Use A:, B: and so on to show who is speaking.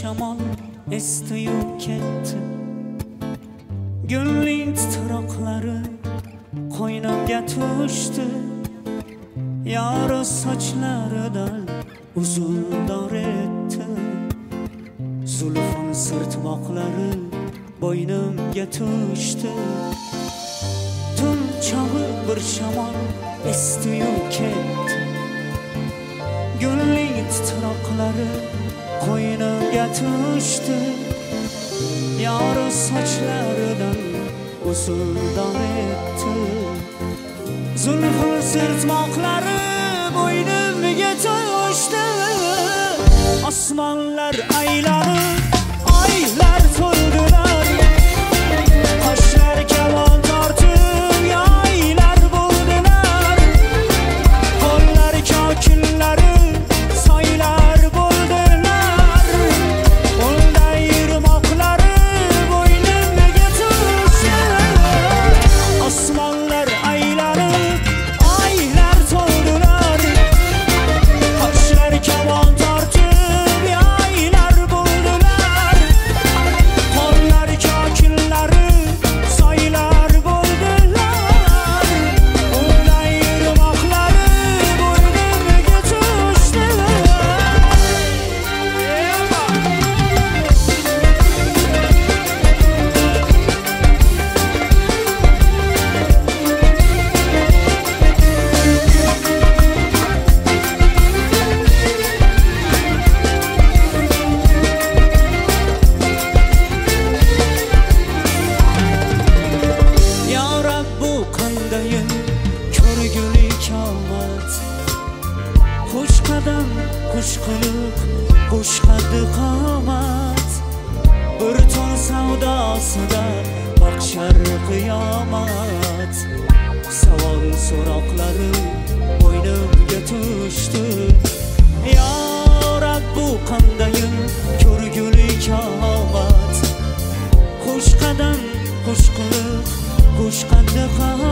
A: shamol esdi-yu ketdi. Gulning titroqlari qo'ynimga tushdi. Yori sochlaridan uzundor etdi. Zulfun sirtmoqlari bo'ynimga tushdi. Tun chog'i bir shamol esdi-yu ketdi. Gulning titroqlari qo'ynimga tushdi. Yori sochlaridan uzundor etdi. Zulfun sirtmoqlari bo'ynimga tushdi. Osmonlar aylanib, oylar to'ldilar. Qoshlar kavon tortib, yaylar bo'ldilar. Qo'llar ko'killari, soylar bo'ldilar. O'lday yurmoqlari bo'ynimga tushdi. Osmonlar aylanib, oylar to'ldilar. Qoshlar kavon tortib, yaylar bo'ldilar. Qo'llar ko'killari, soylar bo'ldilar. O'lday yurmoqlari bo'ynimga tushdi. Ya Rab, bu qandayin ko'rgulik omad. Xush qadam, xush xuluq, xush qaddi qomat. Bir ton savdosida boqishar qiyomat. Savol so'roqlari bo'ynimga tushdi. Ya Rab, bu qandayin ko'rgulik omad. Xush qadam, xush xuluq, xush qaddi qomat.